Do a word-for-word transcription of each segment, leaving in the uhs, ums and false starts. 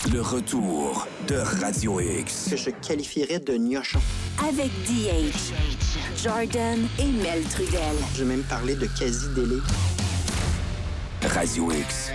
Le retour de Radio X. Que je qualifierais de gnochon. Avec D H, Jordan et Mel Trudel. Je vais même parler de quasi-délai. Radio X.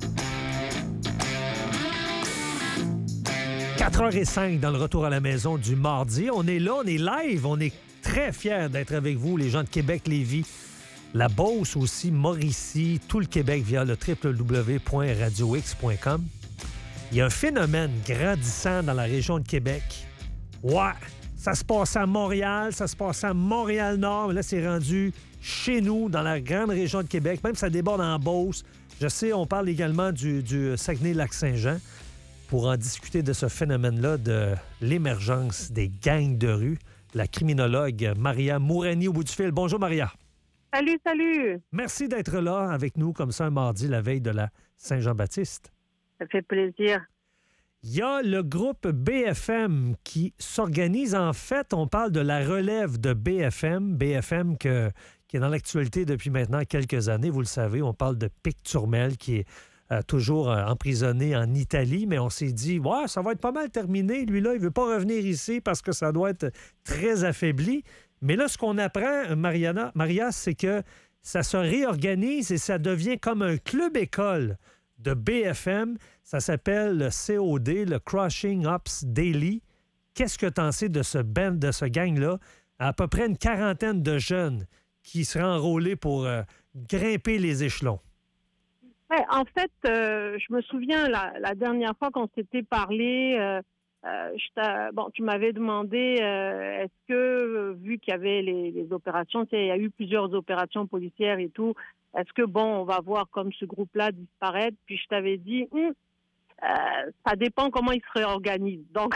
quatre heures cinq dans le retour à la maison du mardi. On est là, on est live, on est très fiers d'être avec vous, les gens de Québec, Lévis, la Beauce aussi, Mauricie, tout le Québec via le w w w point radio x point com. Il y a un phénomène grandissant dans la région de Québec. Ouais, ça se passe à Montréal, ça se passe à Montréal-Nord, mais là, c'est rendu chez nous, dans la grande région de Québec. Même ça déborde en Beauce. Je sais, on parle également du, du Saguenay-Lac-Saint-Jean pour en discuter de ce phénomène-là, de l'émergence des gangs de rue. La criminologue Maria Mourani au bout du fil. Bonjour, Maria. Salut, salut. Merci d'être là avec nous comme ça un mardi, la veille de la Saint-Jean-Baptiste. Ça fait plaisir. Il y a le groupe B F M qui s'organise. En fait, on parle de la relève de B F M. B F M que, qui est dans l'actualité depuis maintenant quelques années. Vous le savez, on parle de Pic Turmel qui est euh, toujours euh, emprisonné en Italie. Mais on s'est dit, ouais, ça va être pas mal terminé. Lui-là, il ne veut pas revenir ici parce que ça doit être très affaibli. Mais là, ce qu'on apprend, Mariana, Maria, c'est que ça se réorganise et ça devient comme un club-école de B F M. Ça s'appelle le C O D, le Crushing Ops Daily. Qu'est-ce que tu en sais de ce band, de ce gang-là? À peu près une quarantaine de jeunes qui seraient enrôlés pour euh, grimper les échelons. Ouais, en fait, euh, je me souviens, la, la dernière fois qu'on s'était parlé, euh, euh, je bon, tu m'avais demandé, euh, est-ce que, euh, vu qu'il y avait les, les opérations, tu sais, il y a eu plusieurs opérations policières et tout, est-ce que, bon, on va voir comme ce groupe-là disparaître? Puis je t'avais dit, hum, euh, ça dépend comment ils se réorganisent. Donc,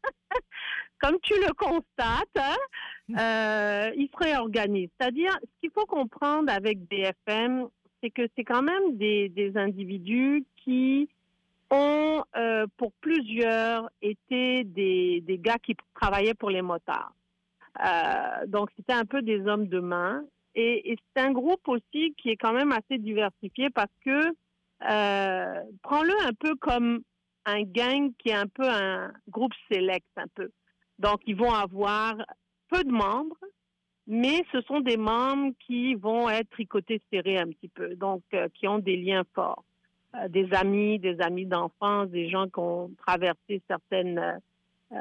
comme tu le constates, hein, euh, ils se réorganisent. C'est-à-dire, ce qu'il faut comprendre avec B F M, c'est que c'est quand même des, des individus qui ont, euh, pour plusieurs, été des, des gars qui travaillaient pour les motards. Euh, donc, c'était un peu des hommes de main. Et, et c'est un groupe aussi qui est quand même assez diversifié parce que, euh, prends-le un peu comme un gang qui est un peu un groupe select, un peu. Donc, ils vont avoir peu de membres, mais ce sont des membres qui vont être tricotés serrés un petit peu, donc euh, qui ont des liens forts. Euh, des amis, des amis d'enfance, des gens qui ont traversé certaines euh,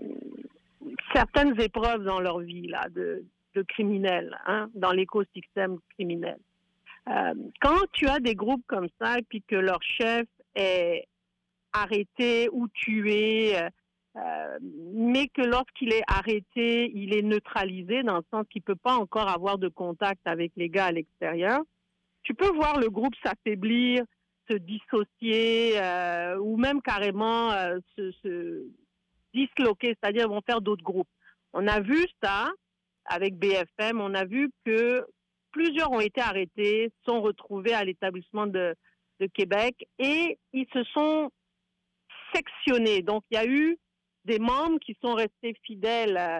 certaines épreuves dans leur vie, là, de de criminels, hein, dans l'écosystème criminel. Euh, quand tu as des groupes comme ça et puis que leur chef est arrêté ou tué, euh, mais que lorsqu'il est arrêté, il est neutralisé dans le sens qu'il peut pas encore avoir de contact avec les gars à l'extérieur, tu peux voir le groupe s'affaiblir, se dissocier euh, ou même carrément euh, se, se disloquer, c'est-à-dire ils vont faire d'autres groupes. On a vu ça avec B F M, on a vu que plusieurs ont été arrêtés, sont retrouvés à l'établissement de, de Québec et ils se sont sectionnés. Donc, il y a eu des membres qui sont restés fidèles à,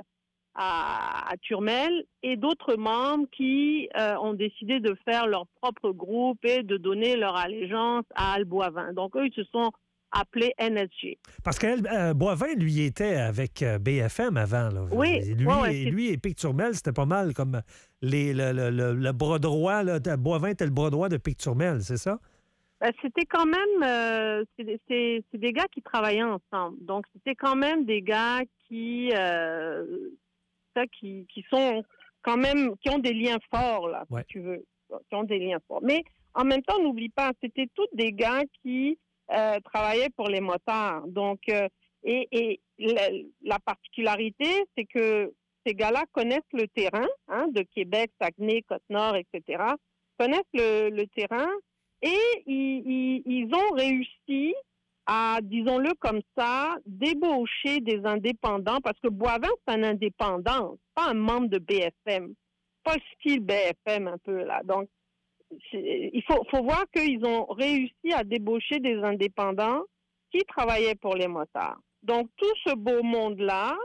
à, à Turmel et d'autres membres qui euh, ont décidé de faire leur propre groupe et de donner leur allégeance à Al Boivin. Donc, eux, ils se sont appelé N S G. Parce que euh, Boivin, lui, était avec euh, B F M avant. Là. Oui. Lui, ouais, ouais, et, lui et Pic Turmel, c'était pas mal comme les, le, le, le, le bras droit. Là, Boivin était le bras droit de Pic Turmel, c'est ça? Ben, c'était quand même... Euh, c'est, c'est, c'est des gars qui travaillaient ensemble. Donc, c'était quand même des gars qui... Euh, ça, qui, qui sont quand même... qui ont des liens forts, là, ouais. si tu veux. Qui ont des liens forts. Mais, en même temps, n'oublie pas, c'était tous des gars qui... Euh, travaillaient pour les motards. Donc, euh, et, et la, la particularité, c'est que ces gars-là connaissent le terrain, hein, de Québec, Saguenay, Côte-Nord, et cetera, connaissent le, le terrain et ils, ils, ils ont réussi à, disons-le comme ça, débaucher des indépendants, parce que Boivin, c'est un indépendant, pas un membre de B F M, pas le style B F M un peu, là. Donc, c'est, il faut, faut voir qu'ils ont réussi à débaucher des indépendants qui travaillaient pour les motards. Donc, tout ce beau monde-là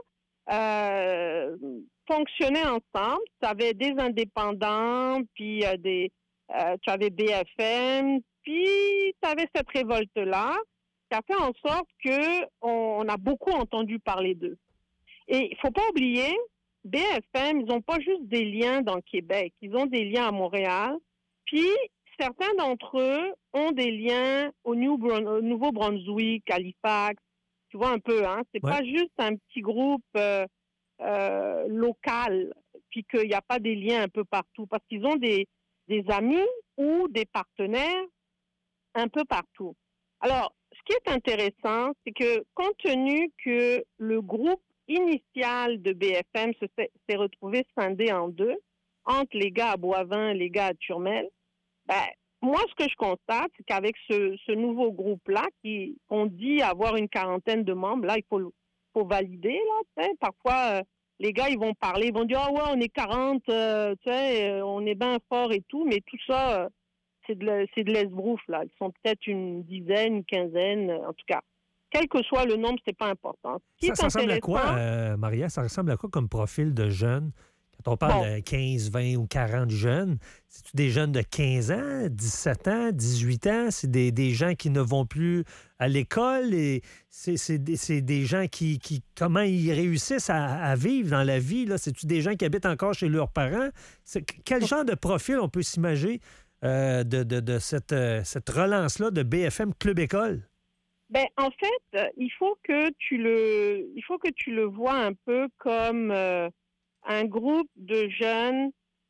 euh, fonctionnait ensemble. Tu avais des indépendants, puis euh, des, euh, tu avais B F M, puis tu avais cette révolte-là. qui a fait en sorte qu'on a beaucoup entendu parler d'eux. Et il ne faut pas oublier, B F M, ils n'ont pas juste des liens dans le Québec, ils ont des liens à Montréal. Puis, certains d'entre eux ont des liens au, New Brun- au Nouveau-Brunswick, Halifax, tu vois un peu, hein? C'est Ouais. pas juste un petit groupe euh, euh, local, puis qu'il n'y a pas des liens un peu partout, parce qu'ils ont des, des amis ou des partenaires un peu partout. Alors, ce qui est intéressant, c'est que compte tenu que le groupe initial de B F M se s'est, s'est retrouvé scindé en deux, entre les gars à Boivin et les gars à Turmel, ben, moi, ce que je constate, c'est qu'avec ce, ce nouveau groupe-là, qui on dit avoir une quarantaine de membres, là, il faut, faut valider, là, tu sais. Parfois, euh, les gars, ils vont parler, ils vont dire « Ah ouais, on est quarante, euh, tu sais, euh, on est bien fort et tout », mais tout ça, euh, c'est de, la- c'est de l'esbrouf, là. Ils sont peut-être une dizaine, une quinzaine, euh, en tout cas. Quel que soit le nombre, c'est pas important. Ce qui Ça, est ça ressemble à quoi, intéressant- euh, Maria? Ça ressemble à quoi comme profil de jeunes? Quand on parle Bon. de quinze, vingt ou quarante jeunes, c'est-tu des jeunes de quinze ans, dix-sept ans, dix-huit ans? C'est des, des gens qui ne vont plus à l'école? Et c'est, c'est, des, c'est des gens qui, qui... Comment ils réussissent à, à vivre dans la vie? Là? C'est-tu des gens qui habitent encore chez leurs parents? C'est, quel genre de profil on peut s'imaginer euh, de, de, de cette, euh, cette relance-là de B F M Club École? Ben, en fait, euh, il faut que tu le, il faut que tu le vois un peu comme euh, un groupe de jeunes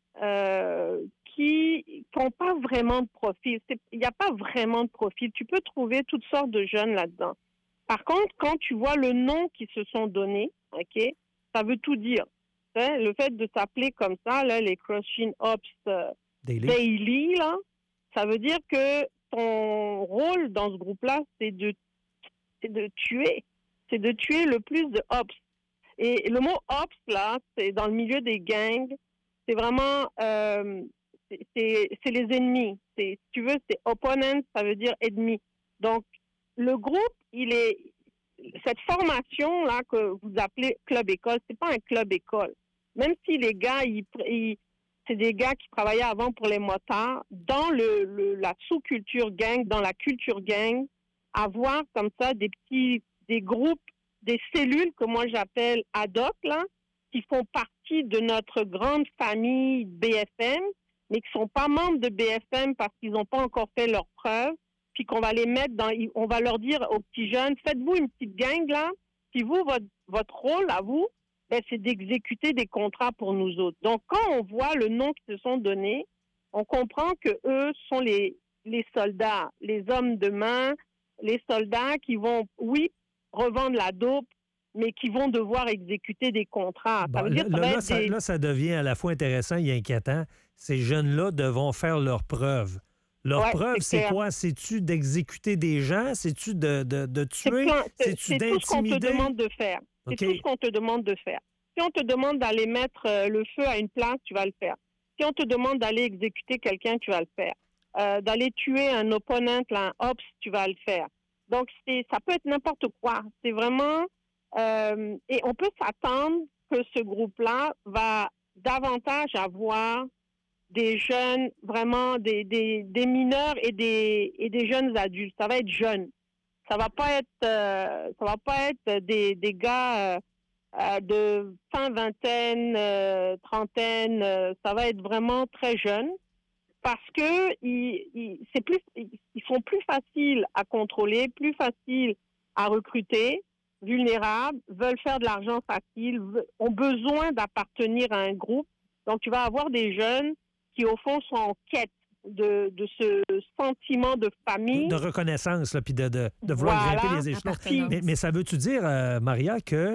euh, qui n'ont pas vraiment de profil. C'est- Il n'y a pas vraiment de profil. Tu peux trouver toutes sortes de jeunes là-dedans. Par contre, quand tu vois le nom qu'ils se sont donnés, ok, ça veut tout dire. Hein, le fait de s'appeler comme ça, là, les Crushing Ops euh, Daily? Daily, là, ça veut dire que ton rôle dans ce groupe-là, c'est de, c'est de tuer. C'est de tuer le plus de ops. Et le mot ops, là, c'est dans le milieu des gangs, c'est vraiment, euh, c'est, c'est, c'est les ennemis. C'est, si tu veux, c'est opponent, ça veut dire ennemi. Donc, le groupe, il est, cette formation-là que vous appelez club-école, c'est pas un club-école. Même si les gars, ils, ils c'est des gars qui travaillaient avant pour les motards, dans le, le, la sous-culture gang, dans la culture gang, avoir comme ça des petits, des groupes, des cellules que moi j'appelle ad hoc, là, qui font partie de notre grande famille B F M, mais qui sont pas membres de B F M parce qu'ils n'ont pas encore fait leurs preuves, puis qu'on va les mettre dans, on va leur dire aux petits jeunes, faites-vous une petite gang, là, puis vous, votre, votre rôle à vous, ben, c'est d'exécuter des contrats pour nous autres. Donc, quand on voit le nom qu'ils se sont donnés, on comprend que eux sont les, les soldats, les hommes de main, les soldats qui vont, oui, revendre la dope, mais qui vont devoir exécuter des contrats. Bon, ça veut dire là, que ça va là, être ça, des... là, ça devient à la fois intéressant et inquiétant. Ces jeunes-là devront faire leurs preuves. Leur Ouais, preuve, c'est c'est clair. quoi? C'est-tu d'exécuter des gens? C'est-tu de, de, de C'est, tuer? plein- c'est, C'est-tu c'est tout ce qu'on te d'intimider? demande de faire. C'est OK. tout ce qu'on te demande de faire. Si on te demande d'aller mettre euh, le feu à une place, tu vas le faire. Si on te demande d'aller exécuter quelqu'un, tu vas le faire. Euh, d'aller tuer un opponent, là, un ops, tu vas le faire. Donc, c'est, ça peut être n'importe quoi. C'est vraiment... euh, et on peut s'attendre que ce groupe-là va davantage avoir des jeunes, vraiment des, des, des mineurs et des, et des jeunes adultes. Ça va être jeune. Ça va pas être, euh, ça va pas être des, des gars euh, euh, de fin vingtaine, euh, trentaine. Euh, ça va être vraiment très jeune parce que ils, ils, c'est plus, ils sont plus faciles à contrôler, plus faciles à recruter, vulnérables, veulent faire de l'argent facile, ont besoin d'appartenir à un groupe. Donc, tu vas avoir des jeunes qui, au fond, sont en quête de, de ce sentiment de famille. De reconnaissance, là, puis de, de, de vouloir Voilà. grimper les échelons. Appartenance. Mais, mais ça veut-tu dire, euh, Maria, que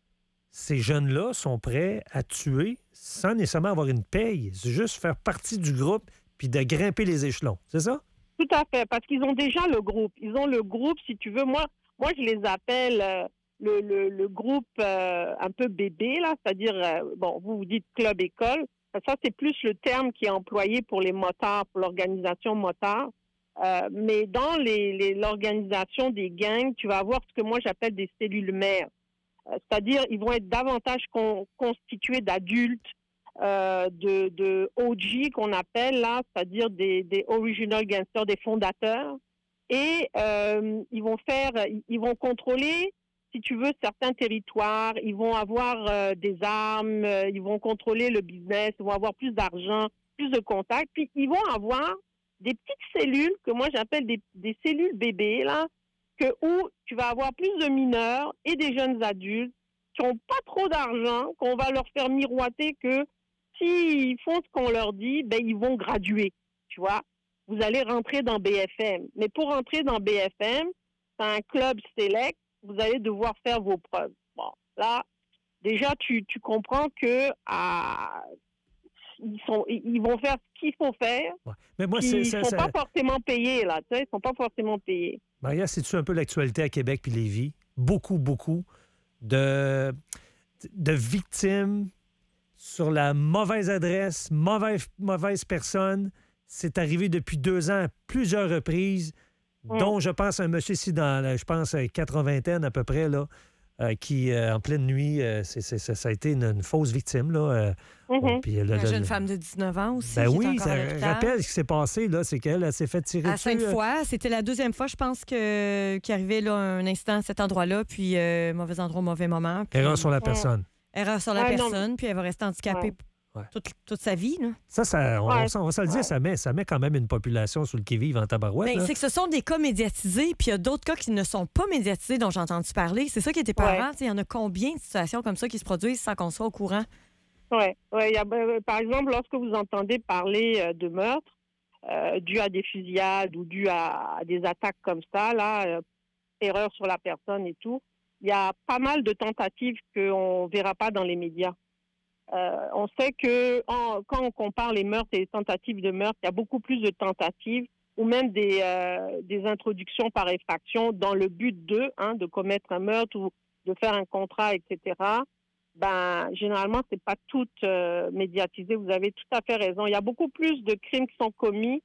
ces jeunes-là sont prêts à tuer sans nécessairement avoir une paye? C'est juste faire partie du groupe puis de grimper les échelons. C'est ça? Tout à fait, parce qu'ils ont déjà le groupe. Ils ont le groupe, si tu veux. Moi, moi je les appelle euh, le, le, le groupe euh, un peu bébé, là, c'est-à-dire, euh, bon, vous vous dites club-école. Ça, c'est plus le terme qui est employé pour les motards, pour l'organisation motard. Euh, mais dans les, les, l'organisation des gangs, tu vas avoir ce que moi j'appelle des cellules mères. Euh, c'est-à-dire, ils vont être davantage con, constitués d'adultes, euh, de, de O G qu'on appelle là, c'est-à-dire des, des original gangsters, des fondateurs, et euh, ils vont faire, ils vont contrôler, si tu veux, certains territoires. Ils vont avoir euh, des armes, euh, ils vont contrôler le business, ils vont avoir plus d'argent, plus de contacts. Puis ils vont avoir des petites cellules que moi j'appelle des, des cellules bébés là, que où tu vas avoir plus de mineurs et des jeunes adultes qui n'ont pas trop d'argent, qu'on va leur faire miroiter que s'ils font ce qu'on leur dit, ben ils vont graduer, tu vois. Vous allez rentrer dans B F M. Mais pour rentrer dans B F M, c'est un club select, vous allez devoir faire vos preuves. Bon, là, déjà, tu, tu comprends que ah, ils, sont, ils vont faire ce qu'il faut faire. Ouais. Mais moi, ils c'est, ne c'est, sont c'est... pas forcément payés, là. Tu sais, ils ne sont pas forcément payés. Maria, c'est-tu un peu l'actualité à Québec puis Lévis? Beaucoup, beaucoup de, de victimes sur la mauvaise adresse, mauvaise, mauvaise personne. C'est arrivé depuis deux ans à plusieurs reprises, mmh. dont je pense un monsieur ici dans, la, je pense, quatre-vingtaine à peu près, là, euh, qui, euh, en pleine nuit, euh, c'est, c'est, ça, ça a été une, une fausse victime. Là, euh, mmh. bon, puis, une le, jeune le, femme de dix-neuf ans aussi. Ben qui oui, est encore ça à l'hôpital. rappelle ce qui s'est passé, là, c'est qu'elle elle s'est fait tirer à dessus. Sainte-Foy. C'était la deuxième fois, je pense, que, qu'il arrivait là, un incident à cet endroit-là, puis euh, mauvais endroit, mauvais moment. Puis, Erreur sur la personne. Erreur sur la ouais, personne, non. puis elle va rester handicapée Ouais. toute, toute sa vie. Là. Ça, ça on, Ouais. on, on va se le dire, Ouais. ça, met, ça met quand même une population sur le qui-vive en tabarouette. Ben, là. c'est que ce sont des cas médiatisés, puis il y a d'autres cas qui ne sont pas médiatisés dont j'ai entendu parler. C'est ça qui était épeurant. Il y en a combien de situations comme ça qui se produisent sans qu'on soit au courant? Oui. Ouais, y a, ben, par exemple, lorsque vous entendez parler euh, de meurtres euh, dus à des fusillades ou dus à, à des attaques comme ça, là, euh, erreur sur la personne et tout, il y a pas mal de tentatives qu'on ne verra pas dans les médias. Euh, on sait que en, quand on compare les meurtres et les tentatives de meurtre, il y a beaucoup plus de tentatives ou même des, euh, des introductions par effraction dans le but de, hein, de commettre un meurtre ou de faire un contrat, et cetera. Ben, généralement, c'est pas tout euh, médiatisé. Vous avez tout à fait raison. Il y a beaucoup plus de crimes qui sont commis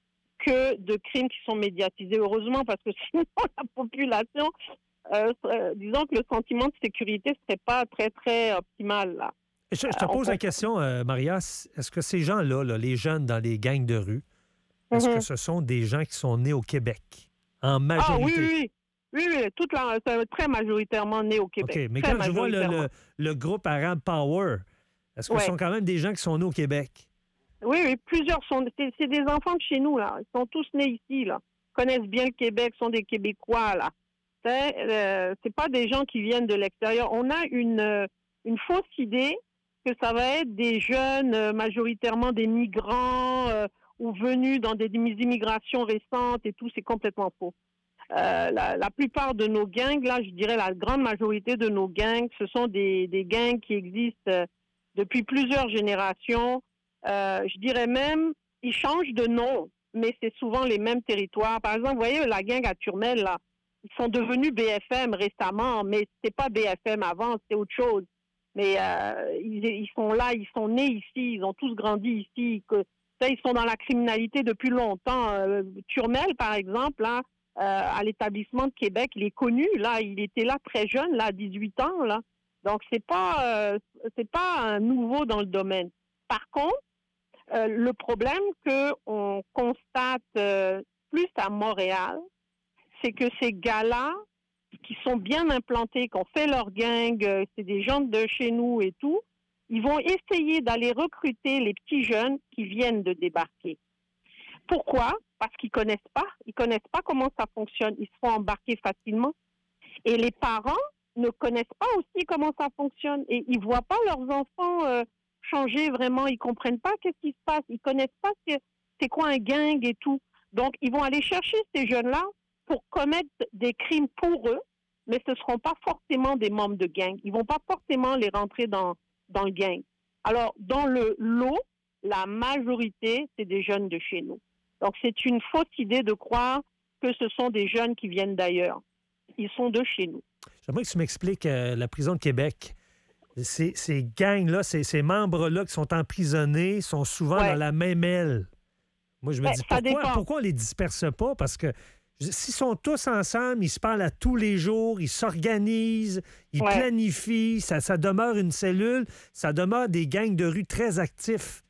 que de crimes qui sont médiatisés. Heureusement, parce que sinon, la population, euh, euh, disons que le sentiment de sécurité ne serait pas très, très optimal, là. Je, je te Euh, pose on... la question, euh, Maria, est-ce que ces gens-là, là, les jeunes dans les gangs de rue, est-ce Mm-hmm. que ce sont des gens qui sont nés au Québec, en majorité? Ah oui, oui, oui. Oui, oui, toute la, c'est très majoritairement né au Québec. OK, mais très quand je vois le, le, le groupe Arab Power, est-ce que Ouais. ce sont quand même des gens qui sont nés au Québec? Oui, oui, plusieurs sont... C'est, c'est des enfants de chez nous, là. Ils sont tous nés ici, là. Ils connaissent bien le Québec, sont des Québécois, là. C'est, euh, c'est pas des gens qui viennent de l'extérieur. On a une, euh, une fausse idée que ça va être des jeunes, euh, majoritairement des migrants euh, ou venus dans des, des immigrations récentes et tout. C'est complètement faux. Euh, la, la plupart de nos gangs, là, je dirais la grande majorité de nos gangs, ce sont des, des gangs qui existent euh, depuis plusieurs générations. Euh, je dirais même, ils changent de nom, mais c'est souvent les mêmes territoires. Par exemple, vous voyez, la gang à Turmel, là, ils sont devenus B F M récemment, mais c'était pas B F M avant, c'était autre chose. Mais euh, ils, ils sont là, ils sont nés ici, ils ont tous grandi ici. Que, ils sont dans la criminalité depuis longtemps. Euh, Turmel, par exemple, là, euh, à l'établissement de Québec, il est connu. Là, il était là très jeune, là, à dix-huit ans, là. Donc c'est pas, euh, c'est pas un nouveau dans le domaine. Par contre, euh, le problème que on constate euh, plus à Montréal, c'est que ces gars-là, qui sont bien implantés, qui ont fait leur gang, euh, c'est des gens de chez nous et tout, ils vont essayer d'aller recruter les petits jeunes qui viennent de débarquer. Pourquoi? Parce qu'ils connaissent pas. Ils connaissent pas comment ça fonctionne. Ils se font embarquer facilement. Et les parents ne connaissent pas aussi comment ça fonctionne. Et ils voient pas leurs enfants euh, changer vraiment. Ils comprennent pas qu'est-ce qui se passe. Ils connaissent pas c'est, c'est quoi un gang et tout. Donc, ils vont aller chercher ces jeunes-là pour commettre des crimes pour eux, mais ce ne seront pas forcément des membres de gang. Ils ne vont pas forcément les rentrer dans, dans le gang. Alors, dans le lot, la majorité, c'est des jeunes de chez nous. Donc, c'est une fausse idée de croire que ce sont des jeunes qui viennent d'ailleurs. Ils sont de chez nous. J'aimerais que tu m'expliques euh, la prison de Québec. Ces, ces gangs-là, ces, ces membres-là qui sont emprisonnés sont souvent Ouais. dans la même aile. Moi, je me Ben, dis, ça pourquoi, dépend. pourquoi on les disperse pas? Parce que s'ils sont tous ensemble, ils se parlent à tous les jours, ils s'organisent, ils Ouais. planifient, ça, ça demeure une cellule, ça demeure des gangs de rue très actifs. Tu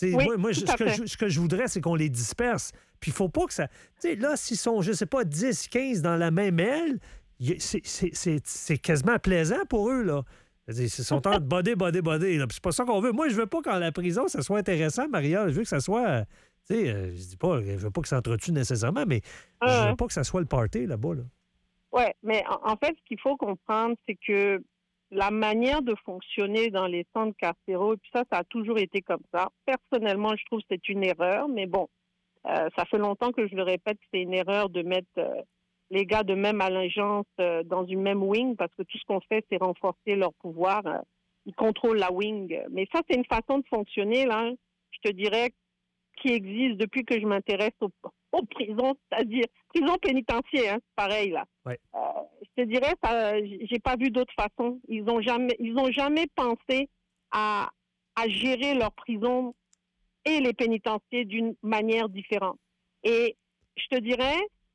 T'sais, Oui, moi, moi, tout ce, à que fait. je, ce que je voudrais, c'est qu'on les disperse. Puis il faut pas que ça... Tu sais, là, s'ils sont, je sais pas, dix, quinze dans la même aile, y- c'est, c'est, c'est, c'est quasiment plaisant pour eux, là. Ils sont en train de boder, boder, boder. Là. Puis c'est pas ça qu'on veut. Moi, je veux pas qu'en la prison, ça soit intéressant, Maria. Je veux que ça soit... euh, Tu sais, euh, je dis pas, je veux pas que ça entretue nécessairement, mais je Ah, veux ouais. pas que ça soit le party là-bas, là. Ouais, mais en, en fait, ce qu'il faut comprendre, c'est que la manière de fonctionner dans les centres carcéraux, et puis ça, ça a toujours été comme ça. Personnellement, je trouve que c'est une erreur, mais bon, euh, ça fait longtemps que je le répète que c'est une erreur de mettre euh, les gars de même allégeance euh, dans une même wing, parce que tout ce qu'on fait, c'est renforcer leur pouvoir. Euh, ils contrôlent la wing. Mais ça, c'est une façon de fonctionner, là, je te dirais, qui existe depuis que je m'intéresse aux, aux prisons, c'est-à-dire prison pénitentiaire, hein, pareil, là. Ouais. Euh, je te dirais, ça, j'ai pas vu d'autre façon. Ils ont jamais, ils ont jamais pensé à, à gérer leur prison et les pénitenciers d'une manière différente. Et je te dirais,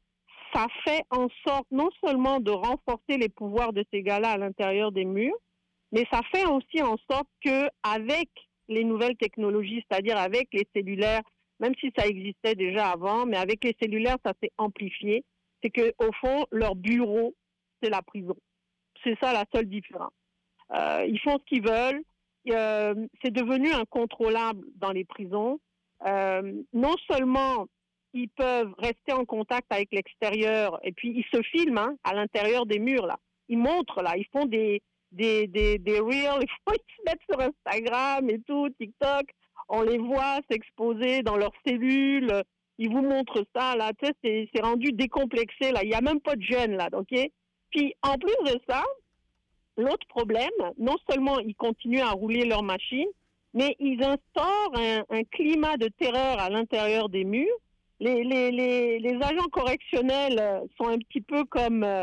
ça fait en sorte non seulement de renforcer les pouvoirs de ces gars-là à l'intérieur des murs, mais ça fait aussi en sorte que avec les nouvelles technologies, c'est-à-dire avec les cellulaires, même si ça existait déjà avant, mais avec les cellulaires, ça s'est amplifié. C'est que au fond, leur bureau, c'est la prison. C'est ça la seule différence. Euh, ils font ce qu'ils veulent. Euh, c'est devenu incontrôlable dans les prisons. Euh, non seulement ils peuvent rester en contact avec l'extérieur, et puis ils se filment hein, à l'intérieur des murs là. Ils montrent là, ils font des des des des reels, ils, font, ils se mettent sur Instagram et tout, TikTok. On les voit s'exposer dans leurs cellules. Ils vous montrent ça là. Tu sais, c'est, c'est rendu décomplexé là. Il y a même pas de gêne là, ok? Puis en plus de ça, l'autre problème, non seulement ils continuent à rouler leur machine, mais ils instaurent un, un climat de terreur à l'intérieur des murs. Les, les, les, les agents correctionnels sont un petit peu comme euh,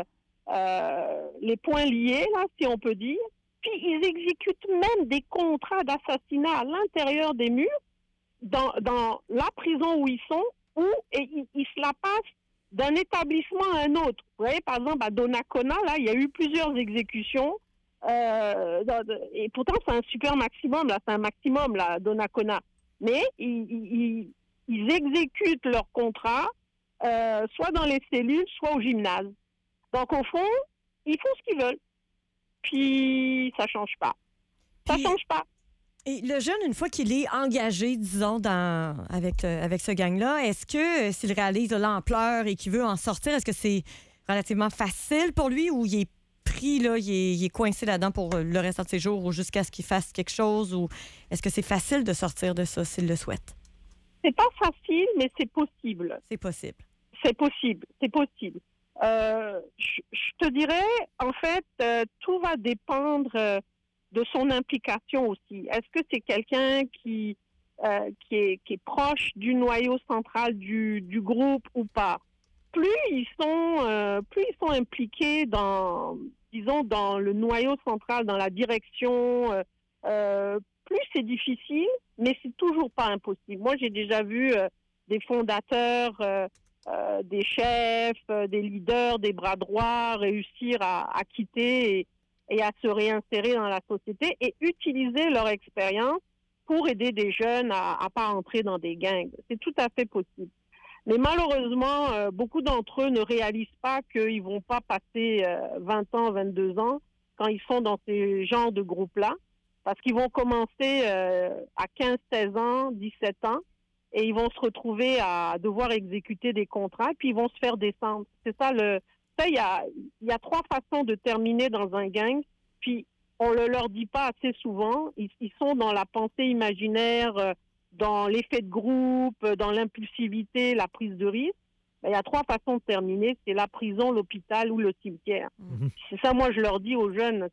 euh, les poings liés, là, si on peut dire. Puis ils exécutent même des contrats d'assassinat à l'intérieur des murs, dans, dans la prison où ils sont, où et, ils, ils se la passent d'un établissement à un autre. Vous voyez, par exemple, à Donnacona, là, il y a eu plusieurs exécutions. Euh, et pourtant, c'est un super maximum, là, c'est un maximum, là, à Donnacona. Mais ils, ils, ils exécutent leur contrat, euh, soit dans les cellules, soit au gymnase. Donc, au fond, ils font ce qu'ils veulent. Puis, ça change pas. Ça Puis, change pas. Et le jeune, une fois qu'il est engagé, disons, dans, avec, euh, avec ce gang-là, est-ce que euh, s'il réalise de l'ampleur et qu'il veut en sortir, est-ce que c'est relativement facile pour lui ou il est pris, là, il est, il est coincé là-dedans pour le restant de ses jours ou jusqu'à ce qu'il fasse quelque chose? Ou est-ce que c'est facile de sortir de ça s'il le souhaite? C'est pas facile, mais c'est possible. C'est possible. C'est possible, c'est possible. Euh, je, je te dirais, en fait, euh, tout va dépendre euh, de son implication aussi. Est-ce que c'est quelqu'un qui, euh, qui, est, qui est proche du noyau central du, du groupe ou pas? Plus ils sont, euh, plus ils sont impliqués dans, disons, dans le noyau central, dans la direction, euh, euh, plus c'est difficile, mais c'est toujours pas impossible. Moi, j'ai déjà vu euh, des fondateurs, euh, euh, des chefs, euh, des leaders, des bras droits réussir à, à quitter et, et à se réinsérer dans la société et utiliser leur expérience pour aider des jeunes à ne pas entrer dans des gangs. C'est tout à fait possible. Mais malheureusement, euh, beaucoup d'entre eux ne réalisent pas qu'ils ne vont pas passer euh, vingt ans, vingt-deux ans quand ils sont dans ces genres de groupes-là, parce qu'ils vont commencer euh, à quinze, seize ans, dix-sept ans, et ils vont se retrouver à devoir exécuter des contrats, puis ils vont se faire descendre. C'est ça le... Ça, il y a, il y a trois façons de terminer dans un gang, puis on ne le leur dit pas assez souvent. Ils, ils sont dans la pensée imaginaire, euh, dans l'effet de groupe, dans l'impulsivité, la prise de risque. Ben, il y a trois façons de terminer, c'est la prison, l'hôpital ou le cimetière. Mhm. C'est ça, moi, je leur dis aux jeunes.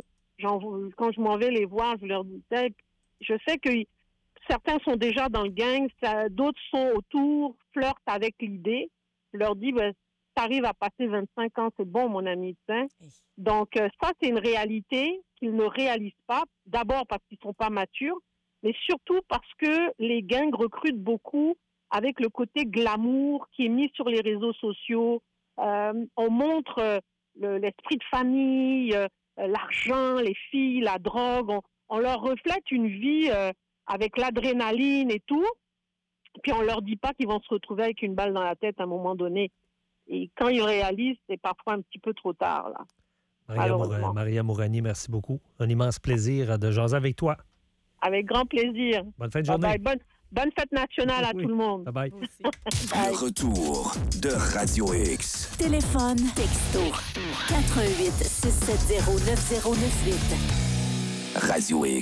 Quand je m'en vais les voir, je leur dis, je sais que certains sont déjà dans le gang, ça, d'autres sont autour, flirtent avec l'idée. Je leur dis, ben, tu arrives à passer vingt-cinq ans, c'est bon, mon ami. T'sais. Donc, euh, ça, c'est une réalité qu'ils ne réalisent pas. D'abord parce qu'ils ne sont pas matures, mais surtout parce que les gangs recrutent beaucoup avec le côté glamour qui est mis sur les réseaux sociaux. Euh, on montre euh, le, l'esprit de famille, euh, l'argent, les filles, la drogue. On, on leur reflète une vie euh, avec l'adrénaline et tout. Puis on leur dit pas qu'ils vont se retrouver avec une balle dans la tête à un moment donné. Et quand ils réalisent, c'est parfois un petit peu trop tard, là. Maria, Moura- Maria Mourani, merci beaucoup. Un immense plaisir de jaser avec toi. Avec grand plaisir. Bonne fin de journée. Bye bye. Bonne, bonne fête nationale à Oui. tout le monde. Bye bye. Le retour de Radio X. Téléphone, texto, quatre un huit, six sept zéro, neuf zéro neuf huit. Radio X.